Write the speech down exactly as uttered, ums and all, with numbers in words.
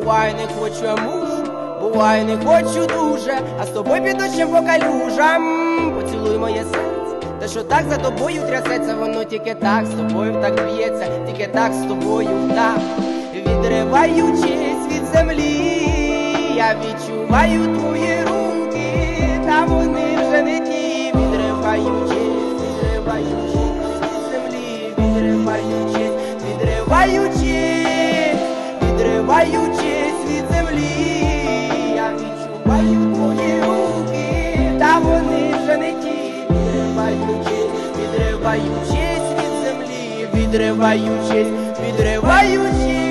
буває не хочу, а мушу, буває не хочу дуже, а з тобою під дощем по калюжам. Поцілуй моє серце, те, що так за тобою трясеться, воно тільки так з тобою так б'ється, тільки так з тобою так. Відриваючись від землі, я відчуваю твої руки, та вони вже не ті. Відриваючись, відриваючись від землі, відриваючись, відриваючись, відриваючись від землі, я відчуваю твої руки, та вони вже не ті. Відриваючись, відриваючись від землі, відриваючись, відриваючись.